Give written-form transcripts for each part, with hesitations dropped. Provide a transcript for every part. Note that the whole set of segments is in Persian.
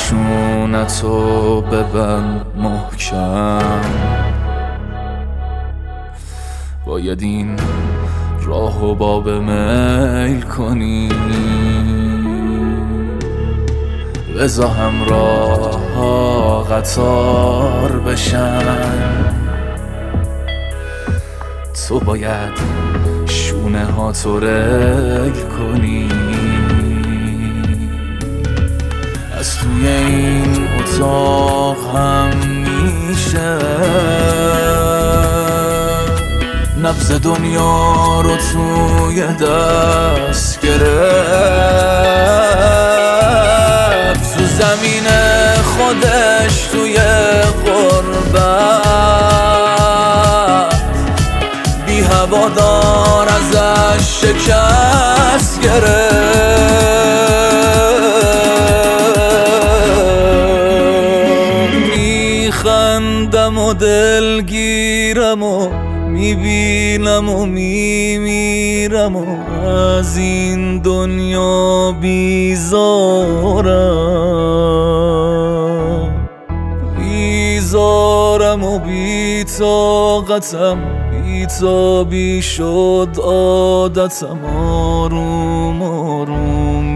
خشونتو ببند محکم، باید این راهو باب میل کنی، بذار همراه ها قطار بشن، تو باید شونه ها تو ریل کنی. از توی این اتاق هم میشه نبض دنیا رو توی دست گرفت، تو زمین خودش توی غربت بی هوادار ازش شکست گرفت. میخندم و دلگیرم و میبینم و میمیرم و از این دنیا بیزارم و بی‌طاقتم، بی‌تابی شد عادتم، آروم آروم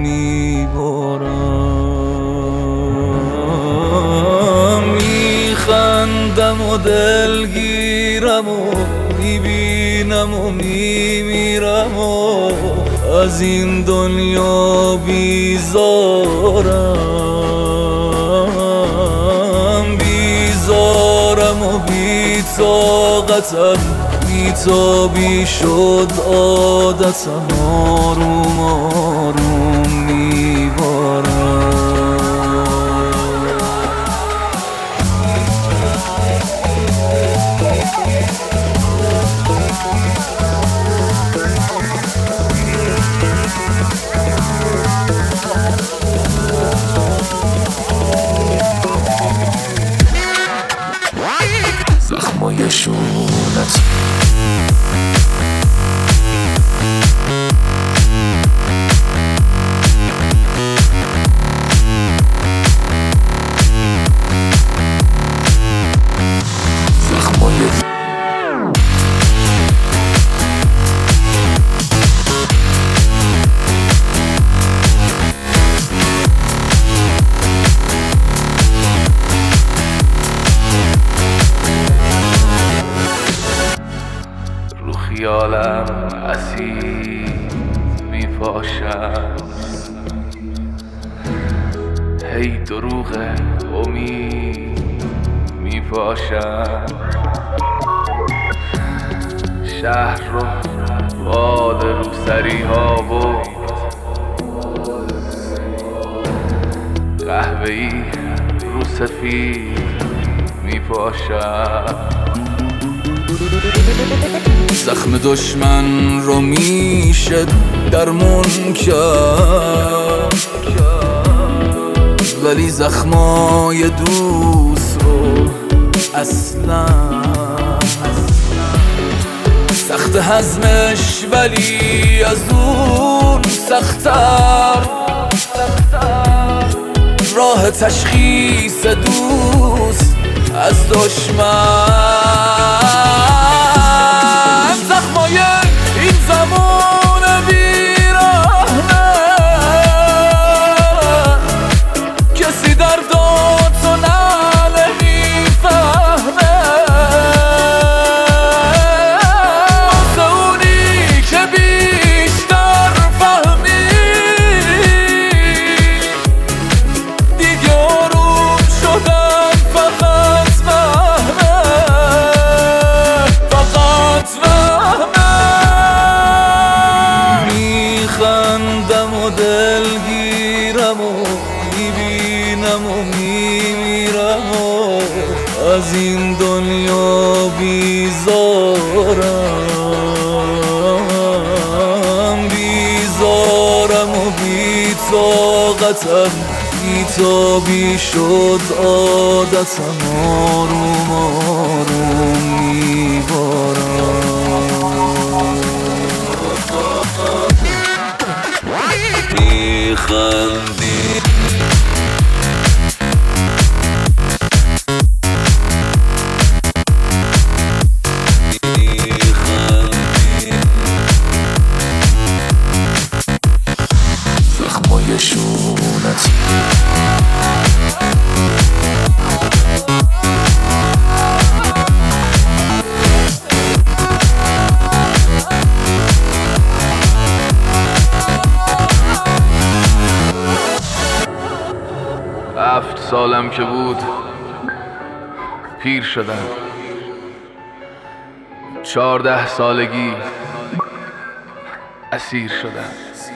میبارم. میخندم و دلگیرم و میبینم و میمیرم و از این دنیا بیزارم و بی‌طاقتم، بی‌تابی شد عادتم، آروم آروم میبارم. زخمای شونت خیالم اسیر میپاشم، هی دروغ امید میپاشم، شهر رو باد روسری ها و قهوه‌ای رو سفید میپاشم. زخم دشمن رو میشه درمون کرد، ولی زخمای دوست رو اصلا سخت هضمش، ولی از اون سخت‌تر راه تشخیص دوست از دشمن. زخمای این زمان بیرحمه، کسی درداتو نمیفهمه، واسه اونی که بیشتر فهمید دیگه آروم شدن فقط میخندم و دلگیرم و میبینم و میمیرم و از این دنیا بیزارم و بی‌طاقتم، بی‌تابی شد عادتم، آروم آروم میبارم. میخندی سالم که بود پیر شدم. 14 سالگی اسیر شدم.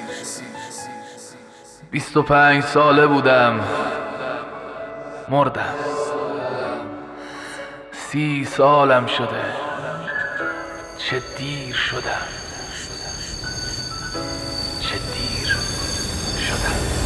25 ساله بودم مردم. 30 سالم شده چه دیر شدم، چه دیر شدم.